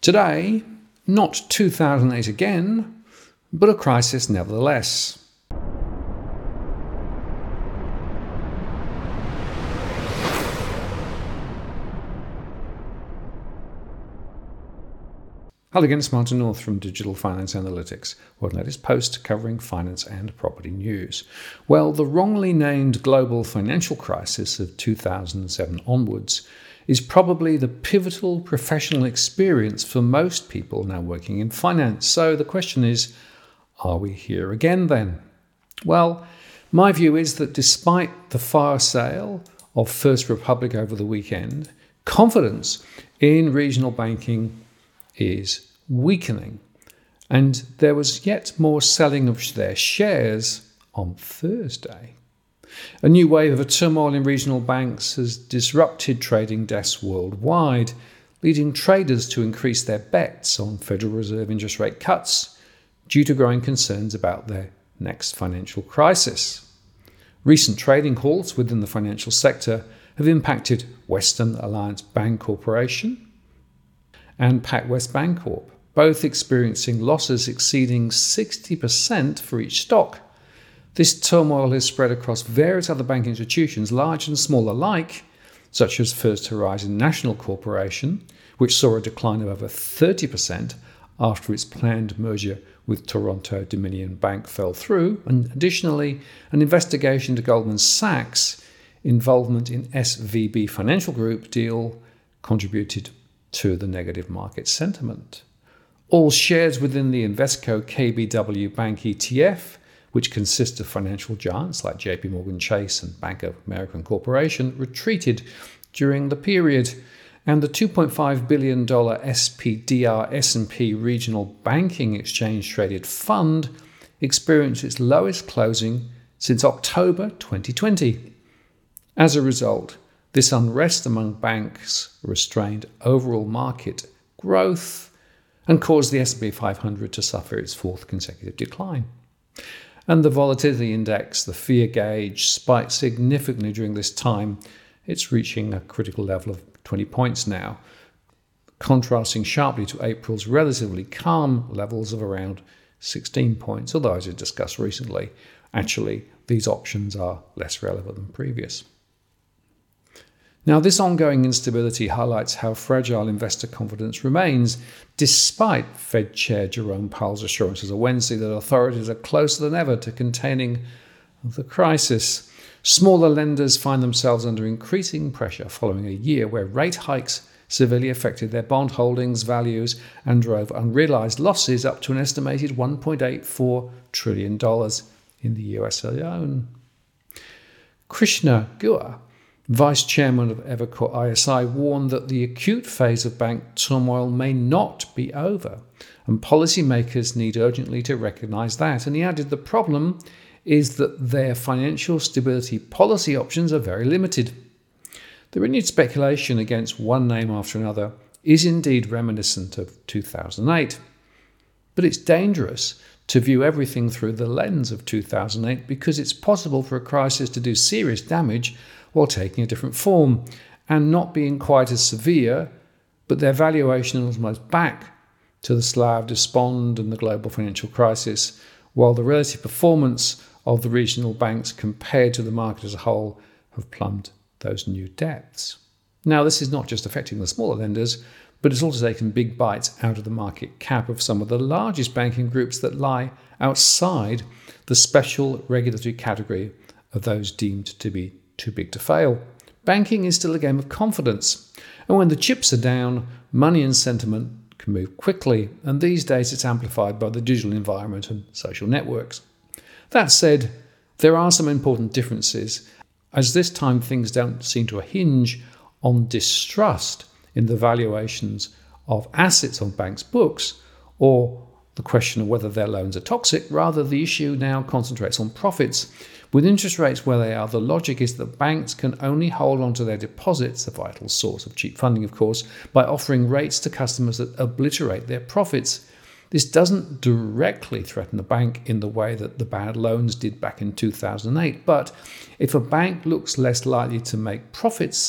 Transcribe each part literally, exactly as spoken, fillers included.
Today, not two thousand eight again, but a crisis nevertheless. Hello again, it's Martin North from Digital Finance Analytics, with the latest post covering finance and property news. Well, the wrongly named global financial crisis of two thousand seven onwards is probably the pivotal professional experience for most people now working in finance. So the question is, are we here again then? Well, my view is that despite the fire sale of First Republic over the weekend, confidence in regional banking is weakening, and there was yet more selling of their shares on Thursday. A new wave of turmoil in regional banks has disrupted trading desks worldwide, leading traders to increase their bets on Federal Reserve interest rate cuts due to growing concerns about their next financial crisis. Recent trading halts within the financial sector have impacted Western Alliance Bank Corporation and PacWest Bancorp, both experiencing losses exceeding sixty percent for each stock. This turmoil has spread across various other banking institutions, large and small alike, such as First Horizon National Corporation, which saw a decline of over thirty percent after its planned merger with Toronto Dominion Bank fell through, and additionally, an investigation to Goldman Sachs' involvement in S V B Financial Group deal contributed to the negative market sentiment. All shares within the Invesco K B W Bank E T F, which consists of financial giants like J P Morgan Chase and Bank of America Corporation, retreated during the period, and the two point five billion dollars S P D R S and P Regional Banking Exchange Traded Fund experienced its lowest closing since October twenty twenty. As a result, this unrest among banks restrained overall market growth and caused the S and P five hundred to suffer its fourth consecutive decline. And the volatility index, the fear gauge, spiked significantly during this time. It's reaching a critical level of twenty points now, contrasting sharply to April's relatively calm levels of around sixteen points, although as we discussed recently, actually these options are less relevant than previous. Now, this ongoing instability highlights how fragile investor confidence remains, despite Fed Chair Jerome Powell's assurances on Wednesday that authorities are closer than ever to containing the crisis. Smaller lenders find themselves under increasing pressure following a year where rate hikes severely affected their bond holdings values and drove unrealized losses up to an estimated one point eight four trillion dollars in the U S alone. Krishna Guha, Vice Chairman of Evercore I S I, warned that the acute phase of bank turmoil may not be over, and policymakers need urgently to recognize that. And he added the problem is that their financial stability policy options are very limited. The renewed speculation against one name after another is indeed reminiscent of two thousand eight, but it's dangerous to view everything through the lens of two thousand eight because it's possible for a crisis to do serious damage while taking a different form and not being quite as severe, but their valuation is almost back to the Slav despond and the global financial crisis, while the relative performance of the regional banks compared to the market as a whole have plumbed those new depths. Now, this is not just affecting the smaller lenders, but it's also taken big bites out of the market cap of some of the largest banking groups that lie outside the special regulatory category of those deemed to be too big to fail. Banking is still a game of confidence, and when the chips are down, money and sentiment can move quickly, and these days it's amplified by the digital environment and social networks. That said, there are some important differences, as this time things don't seem to hinge on distrust in the valuations of assets on banks' books or the question of whether their loans are toxic. Rather, the issue now concentrates on profits. With interest rates where they are, the logic is that banks can only hold on to their deposits, a vital source of cheap funding, of course, by offering rates to customers that obliterate their profits. This doesn't directly threaten the bank in the way that the bad loans did back in two thousand eight, but if a bank looks less likely to make profits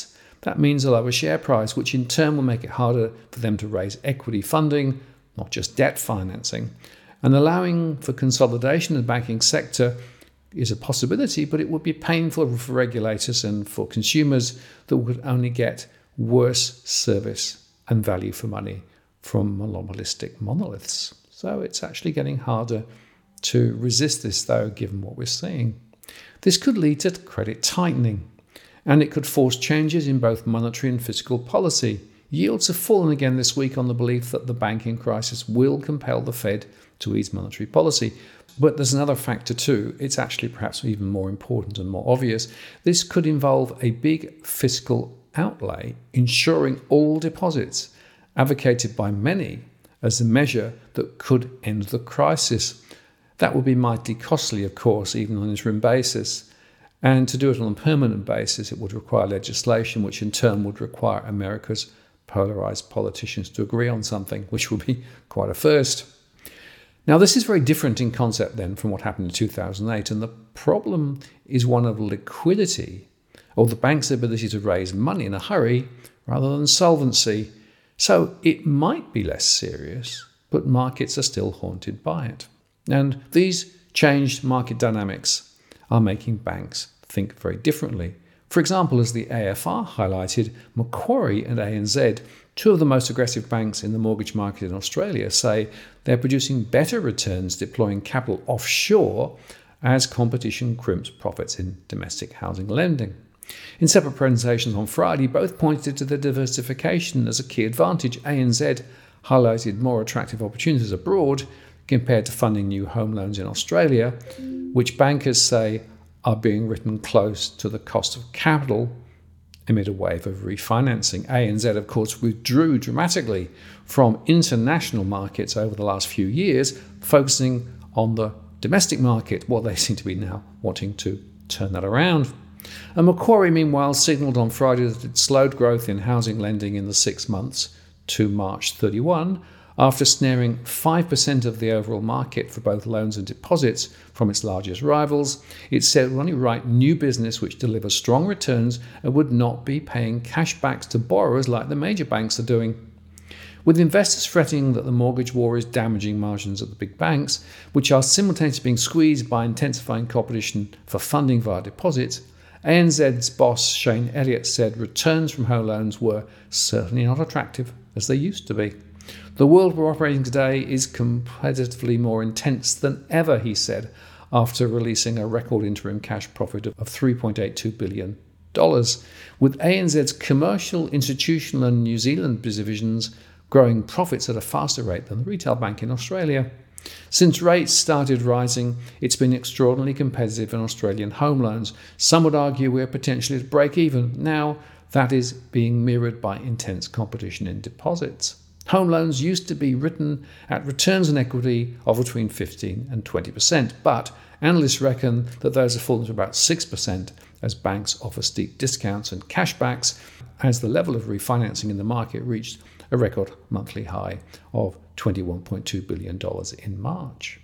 That means a lower share price, which in turn will make it harder for them to raise equity funding, not just debt financing. And allowing for consolidation in the banking sector is a possibility, but it would be painful for regulators and for consumers that would only get worse service and value for money from monopolistic monoliths. So it's actually getting harder to resist this, though, given what we're seeing. This could lead to credit tightening, and it could force changes in both monetary and fiscal policy. Yields have fallen again this week on the belief that the banking crisis will compel the Fed to ease monetary policy. But there's another factor too. It's actually perhaps even more important and more obvious. This could involve a big fiscal outlay, insuring all deposits, advocated by many as a measure that could end the crisis. That would be mighty costly, of course, even on an interim basis. And to do it on a permanent basis, it would require legislation, which in turn would require America's polarized politicians to agree on something, which would be quite a first. Now, this is very different in concept then from what happened in two thousand eight, and the problem is one of liquidity, or the bank's ability to raise money in a hurry rather than solvency. So it might be less serious, but markets are still haunted by it. And these changed market dynamics are making banks think very differently. For example, as the A F R highlighted, Macquarie and A N Z, two of the most aggressive banks in the mortgage market in Australia, say they're producing better returns deploying capital offshore as competition crimps profits in domestic housing lending. In separate presentations on Friday, both pointed to the diversification as a key advantage. A N Z highlighted more attractive opportunities abroad compared to funding new home loans in Australia, which bankers say are being written close to the cost of capital amid a wave of refinancing. A N Z, of course, withdrew dramatically from international markets over the last few years, focusing on the domestic market. Well, they seem to be now wanting to turn that around. And Macquarie, meanwhile, signalled on Friday that it slowed growth in housing lending in the six months to March thirty-first, after snaring five percent of the overall market for both loans and deposits from its largest rivals. It said it would only write new business which delivers strong returns and would not be paying cashbacks to borrowers like the major banks are doing. With investors fretting that the mortgage war is damaging margins at the big banks, which are simultaneously being squeezed by intensifying competition for funding via deposits, A N Z's boss Shayne Elliott said returns from home loans were certainly not attractive as they used to be. The world we're operating today is competitively more intense than ever, he said, after releasing a record interim cash profit of three point eight two billion dollars, with A N Z's commercial, institutional and New Zealand divisions growing profits at a faster rate than the retail bank in Australia. Since rates started rising, it's been extraordinarily competitive in Australian home loans. Some would argue we're potentially at break even. Now, that is being mirrored by intense competition in deposits. Home loans used to be written at returns on equity of between fifteen and twenty percent, but analysts reckon that those have fallen to about six percent as banks offer steep discounts and cashbacks as the level of refinancing in the market reached a record monthly high of twenty-one point two billion dollars in March.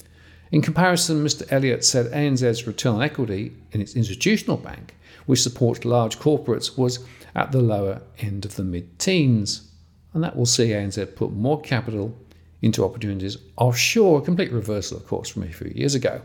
In comparison, Mister Elliott said A N Z's return on equity in its institutional bank, which supports large corporates, was at the lower end of the mid-teens. And that will see A N Z put more capital into opportunities offshore, a complete reversal, of course, from a few years ago.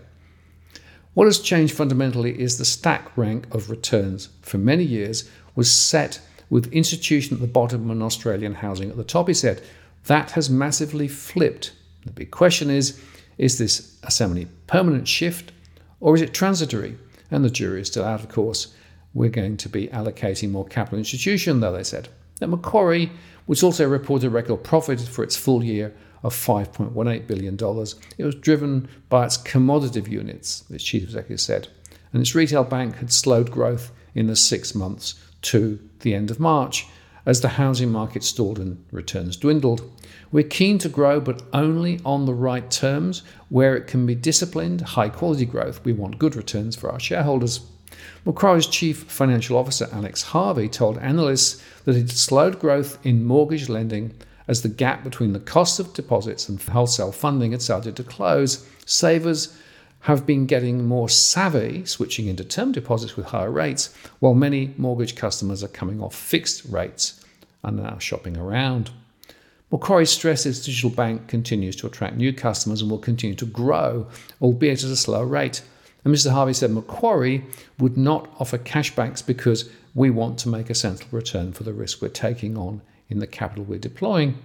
What has changed fundamentally is the stack rank of returns for many years was set with institution at the bottom and Australian housing at the top, he said. That has massively flipped. The big question is, is this a semi-permanent shift or is it transitory? And the jury is still out, of course. We're going to be allocating more capital institution, though, they said. At Macquarie, which also reported a record profit for its full year of five point one eight billion dollars, it was driven by its commodity units, its chief executive said, and its retail bank had slowed growth in the six months to the end of March as the housing market stalled and returns dwindled. We're keen to grow, but only on the right terms, where it can be disciplined, high-quality growth. We want good returns for our shareholders. Macquarie's chief financial officer, Alex Harvey, told analysts that it slowed growth in mortgage lending as the gap between the cost of deposits and wholesale funding had started to close. Savers have been getting more savvy, switching into term deposits with higher rates, while many mortgage customers are coming off fixed rates and are now shopping around. Macquarie stresses digital bank continues to attract new customers and will continue to grow, albeit at a slower rate. And Mister Harvey said Macquarie would not offer cashbacks because we want to make a sensible return for the risk we're taking on in the capital we're deploying.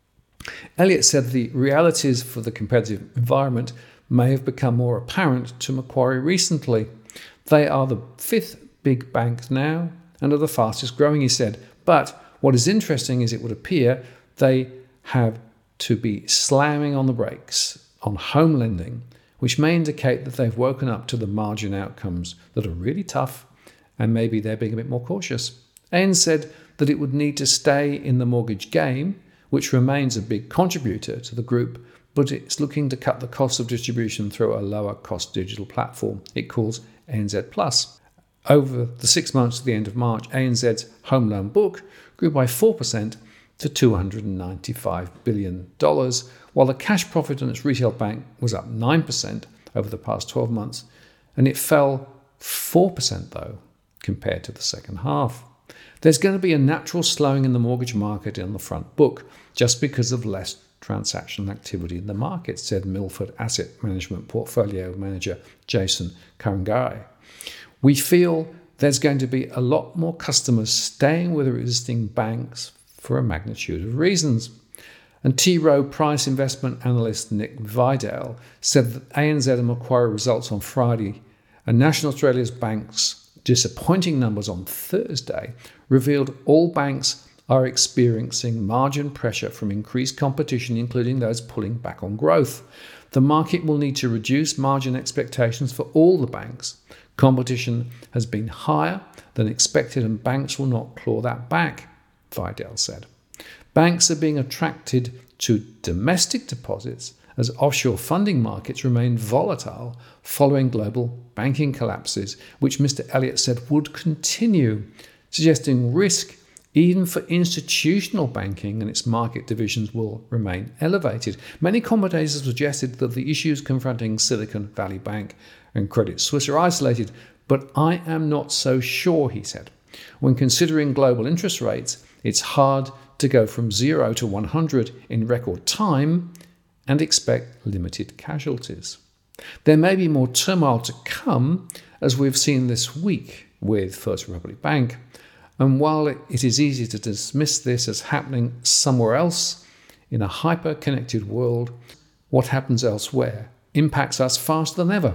Elliott said the realities for the competitive environment may have become more apparent to Macquarie recently. They are the fifth big bank now and are the fastest growing, he said. But what is interesting is it would appear they have to be slamming on the brakes on home lending, which may indicate that they've woken up to the margin outcomes that are really tough and maybe they're being a bit more cautious. A N said that it would need to stay in the mortgage game, which remains a big contributor to the group, but it's looking to cut the cost of distribution through a lower cost digital platform it calls A N Z Plus. Over the six months to the end of March, A N Z's home loan book grew by four percent to two hundred ninety-five billion dollars, while the cash profit on its retail bank was up nine percent over the past twelve months, and it fell four percent though compared to the second half. There's going to be a natural slowing in the mortgage market on the front book just because of less transactional activity in the market, said Milford Asset Management Portfolio Manager Jason Karangai. We feel there's going to be a lot more customers staying with existing banks for a magnitude of reasons. And T. Rowe Price investment analyst Nick Vidal said that A N Z and Macquarie results on Friday and National Australia's banks' disappointing numbers on Thursday revealed all banks are experiencing margin pressure from increased competition, including those pulling back on growth. The market will need to reduce margin expectations for all the banks. Competition has been higher than expected and banks will not claw that back, Vidal said. Banks are being attracted to domestic deposits as offshore funding markets remain volatile following global banking collapses, which Mister Elliott said would continue, suggesting risk even for institutional banking and its market divisions will remain elevated. Many commentators suggested that the issues confronting Silicon Valley Bank and Credit Suisse are isolated, but I am not so sure, he said. When considering global interest rates, it's hard to go from zero to one hundred in record time and expect limited casualties. There may be more turmoil to come, as we've seen this week with First Republic Bank, and while it is easy to dismiss this as happening somewhere else in a hyper-connected world, what happens elsewhere impacts us faster than ever.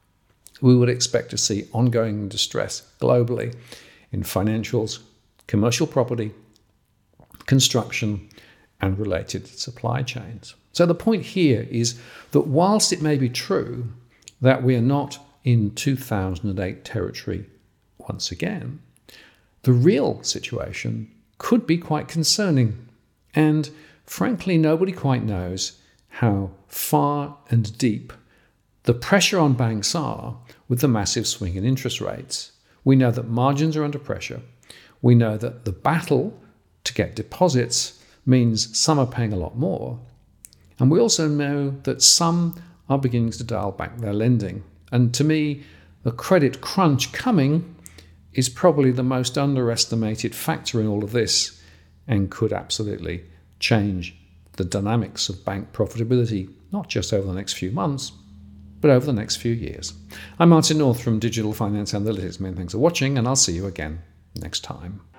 We would expect to see ongoing distress globally in financials, commercial property, construction, and related supply chains. So the point here is that whilst it may be true that we are not in two thousand eight territory once again, the real situation could be quite concerning. And frankly, nobody quite knows how far and deep the pressure on banks are with the massive swing in interest rates. We know that margins are under pressure. We know that the battle to get deposits means some are paying a lot more. And we also know that some are beginning to dial back their lending. And to me, the credit crunch coming is probably the most underestimated factor in all of this and could absolutely change the dynamics of bank profitability, not just over the next few months, but over the next few years. I'm Martin North from Digital Finance Analytics. Many thanks for watching, and I'll see you again next time.